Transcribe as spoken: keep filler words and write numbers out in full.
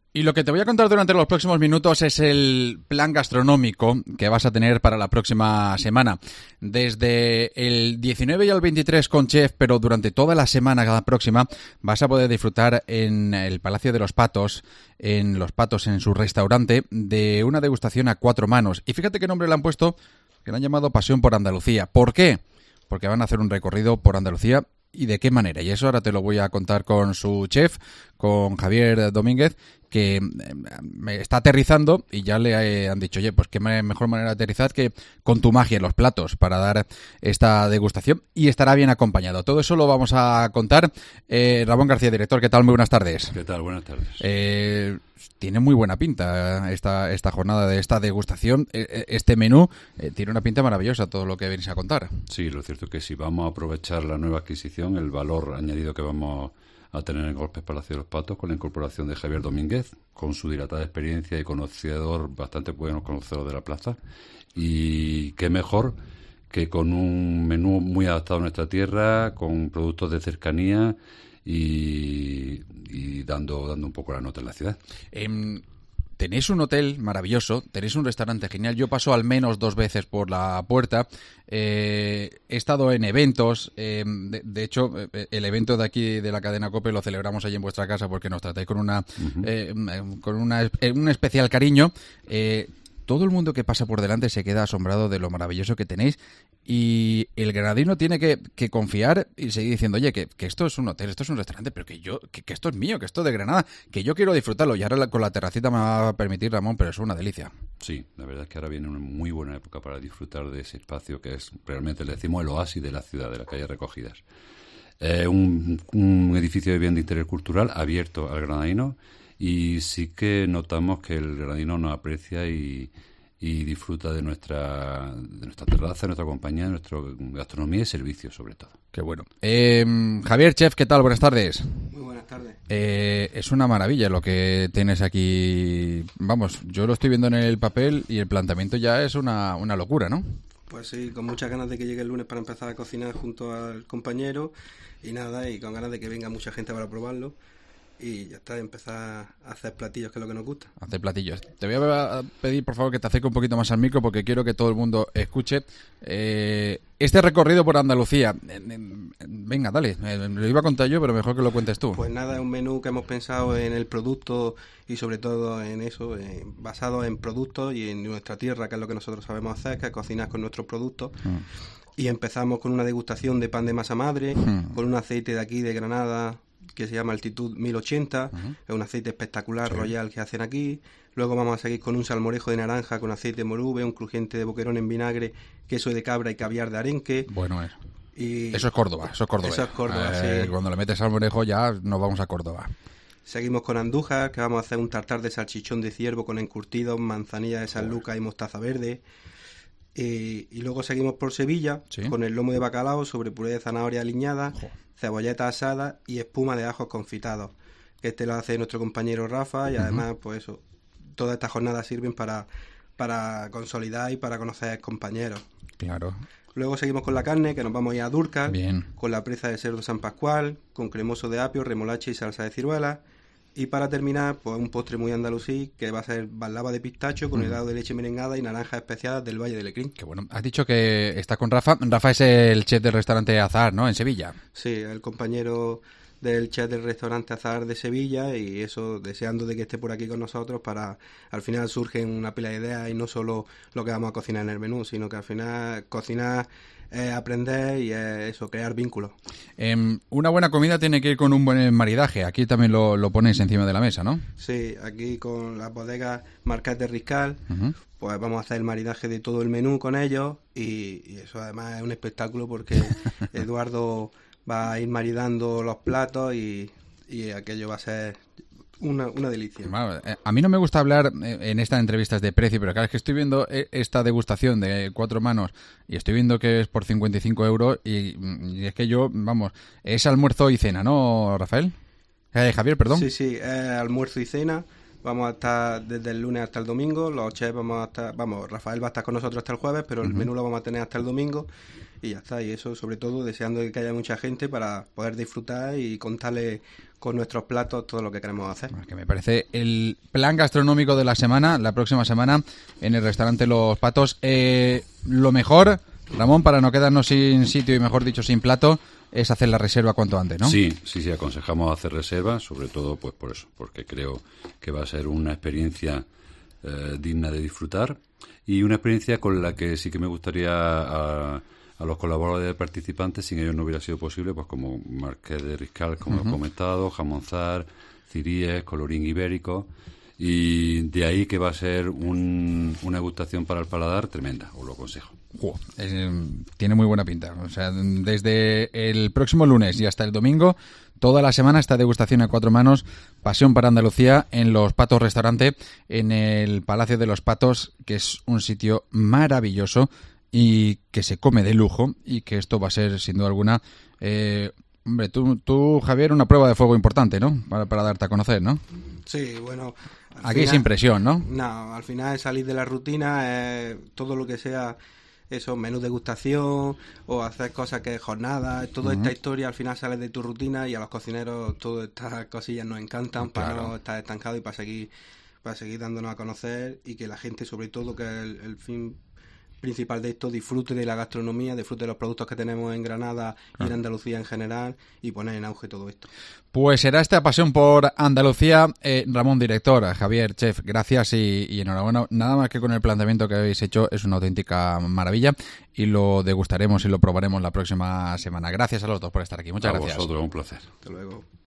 Y lo que te voy a contar durante los próximos minutos es el plan gastronómico que vas a tener para la próxima semana. Desde el diecinueve y el veintitrés con chef, pero durante toda la semana cada próxima vas a poder disfrutar en el Palacio de los Patos, en Los Patos, en su restaurante, de una degustación a cuatro manos. Y fíjate qué nombre le han puesto, que le han llamado Pasión por Andalucía. ¿Por qué? Porque van a hacer un recorrido por Andalucía. ¿Y de qué manera? Y eso ahora te lo voy a contar con su chef, con Javier Domínguez, que me está aterrizando y ya le han dicho, oye, pues qué mejor manera de aterrizar que con tu magia en los platos para dar esta degustación, y estará bien acompañado. Todo eso lo vamos a contar. Eh, Ramón García, director, ¿qué tal? Muy buenas tardes. ¿Qué tal? Buenas tardes. Eh, tiene muy buena pinta esta, esta jornada de esta degustación. Este menú eh, tiene una pinta maravillosa, todo lo que venís a contar. Sí, lo cierto es que sí, vamos a aprovechar la nueva adquisición, el valor añadido que vamos a tener en Golpes Palacio de los Patos con la incorporación de Javier Domínguez, con su dilatada experiencia y conocedor, bastante bueno conocedor de la plaza. Y qué mejor que con un menú muy adaptado a nuestra tierra, con productos de cercanía y, y dando, dando un poco la nota en la ciudad. Eh, Tenéis un hotel maravilloso, tenéis un restaurante genial. Yo paso al menos dos veces por la puerta. Eh, he estado en eventos. Eh, de, de hecho, el evento de aquí de la cadena COPE lo celebramos allí en vuestra casa porque nos tratáis con una uh-huh. eh, con una, un especial cariño. Eh, todo el mundo que pasa por delante se queda asombrado de lo maravilloso que tenéis, y el granadino tiene que, que confiar y seguir diciendo, oye, que, que esto es un hotel, esto es un restaurante, pero que yo que, que esto es mío, que esto es de Granada, que yo quiero disfrutarlo. Y ahora la, con la terracita me va a permitir, Ramón, pero es una delicia. Sí, la verdad es que ahora viene una muy buena época para disfrutar de ese espacio que es, realmente le decimos, el oasis de la ciudad, de las calles recogidas. Eh, un, un edificio de bien de interés cultural abierto al granadino, y sí que notamos que el granadino nos aprecia y, y disfruta de nuestra de nuestra terraza, de nuestra compañía, de nuestra gastronomía y servicios, sobre todo. Qué bueno. Eh, Javier, chef, ¿qué tal? Buenas tardes. Muy buenas tardes. Eh, es una maravilla lo que tienes aquí. Vamos, yo lo estoy viendo en el papel y el planteamiento ya es una, una locura, ¿no? Pues sí, con muchas ganas de que llegue el lunes para empezar a cocinar junto al compañero, y nada, y con ganas de que venga mucha gente para probarlo. Y ya está, empezar a hacer platillos, que es lo que nos gusta. Hacer platillos. Te voy a pedir, por favor, que te acerque un poquito más al micro, porque quiero que todo el mundo escuche eh, este recorrido por Andalucía. Venga, dale. Lo iba a contar yo, pero mejor que lo cuentes tú. Pues nada, es un menú que hemos pensado en el producto y sobre todo en eso, eh, basado en productos y en nuestra tierra, que es lo que nosotros sabemos hacer, que es cocinar con nuestros productos. Mm. Y empezamos con una degustación de pan de masa madre, mm. con un aceite de aquí, de Granada, que se llama Altitud mil ochenta, uh-huh. Es un aceite espectacular, sí. Royal, que hacen aquí. Luego vamos a seguir con un salmorejo de naranja con aceite de morube, un crujiente de boquerón en vinagre, queso de cabra y caviar de arenque. Bueno, eso. Y eso es Córdoba, eso es Córdoba. Eso es Córdoba, eh, sí. Cuando le metes salmorejo ya nos vamos a Córdoba. Seguimos con andújar, que vamos a hacer un tartar de salchichón de ciervo con encurtidos, manzanilla de San Lucas y mostaza verde. Y, y luego seguimos por Sevilla, ¿sí? Con el lomo de bacalao sobre puré de zanahoria aliñada, jo. Cebolleta asada y espuma de ajos confitados, que este lo hace nuestro compañero Rafa, y uh-huh. además, pues eso, todas estas jornadas sirven para, para consolidar y para conocer compañeros. Claro. Luego seguimos con la carne, que nos vamos a ir a Dúrcal, bien, con la presa de cerdo San Pascual, con cremoso de apio, remolacha y salsa de ciruela. Y para terminar, pues un postre muy andalusí, que va a ser baklava de pistacho con mm. helado de leche merengada y naranjas especiadas del Valle de Lecrín. Qué bueno. Has dicho que está con Rafa. Rafa es el chef del restaurante Azahar, ¿no? En Sevilla. Sí, el compañero del chef del restaurante Azahar de Sevilla, y eso, deseando de que esté por aquí con nosotros para, al final surgen una pila de ideas y no solo lo que vamos a cocinar en el menú, sino que al final cocinar es aprender y es eso, crear vínculos. Eh, una buena comida tiene que ir con un buen maridaje. Aquí también lo, lo ponéis encima de la mesa, ¿no? Sí, aquí con las bodegas Marqués de Riscal, uh-huh. pues vamos a hacer el maridaje de todo el menú con ellos, y, y eso además es un espectáculo porque Eduardo va a ir maridando los platos y, y aquello va a ser una, una delicia. Bueno, a mí no me gusta hablar en estas entrevistas de precio, pero claro, es que estoy viendo esta degustación de cuatro manos y estoy viendo que es por cincuenta y cinco euros y, y es que yo, vamos, es almuerzo y cena, ¿no, Rafael? Eh, Javier, perdón. Sí, sí, es almuerzo y cena. Vamos a estar desde el lunes hasta el domingo. Los chefs vamos a estar, vamos, Rafael va a estar con nosotros hasta el jueves, pero el uh-huh. menú lo vamos a tener hasta el domingo. y ya está. Y eso, sobre todo, deseando que haya mucha gente para poder disfrutar y contarle con nuestros platos todo lo que queremos hacer. Que me parece el plan gastronómico de la semana, la próxima semana, en el restaurante Los Patos. Eh, lo mejor, Ramón, para no quedarnos sin sitio y, mejor dicho, sin plato, es hacer la reserva cuanto antes, ¿no? Sí, sí, sí, aconsejamos hacer reserva, sobre todo pues por eso, porque creo que va a ser una experiencia eh, digna de disfrutar y una experiencia con la que sí que me gustaría a, a los colaboradores participantes, sin ellos no hubiera sido posible, pues como Marqués de Riscal, como uh-huh. he comentado, Jamonzar, Ciríes, colorín ibérico, y de ahí que va a ser un, una degustación para el paladar tremenda, os lo aconsejo. Uh, eh, tiene muy buena pinta. O sea, desde el próximo lunes y hasta el domingo, toda la semana esta degustación a cuatro manos, Pasión para Andalucía, en Los Patos Restaurante, en el Palacio de los Patos, que es un sitio maravilloso y que se come de lujo, y que esto va a ser, sin duda alguna, eh, hombre, tú, tú, Javier, una prueba de fuego importante, ¿no? Para, para darte a conocer, ¿no? Sí, bueno... Aquí es impresión, ¿no? No, al final es salir de la rutina, eh, todo lo que sea... eso, menú degustación o hacer cosas que jornadas, toda uh-huh. esta historia al final sale de tu rutina, y a los cocineros todas estas cosillas nos encantan, claro, para no estar estancados y para seguir para seguir dándonos a conocer, y que la gente, sobre todo, que es el, el fin principal de esto, disfrute de la gastronomía, disfrute de los productos que tenemos en Granada y en Andalucía en general, y poner en auge todo esto. Pues será esta pasión por Andalucía. eh, Ramón, director, Javier, chef, gracias y, y enhorabuena. Nada más que con el planteamiento que habéis hecho, es una auténtica maravilla, y lo degustaremos y lo probaremos la próxima semana. Gracias a los dos por estar aquí. Muchas a gracias. A vosotros, un placer. Hasta luego.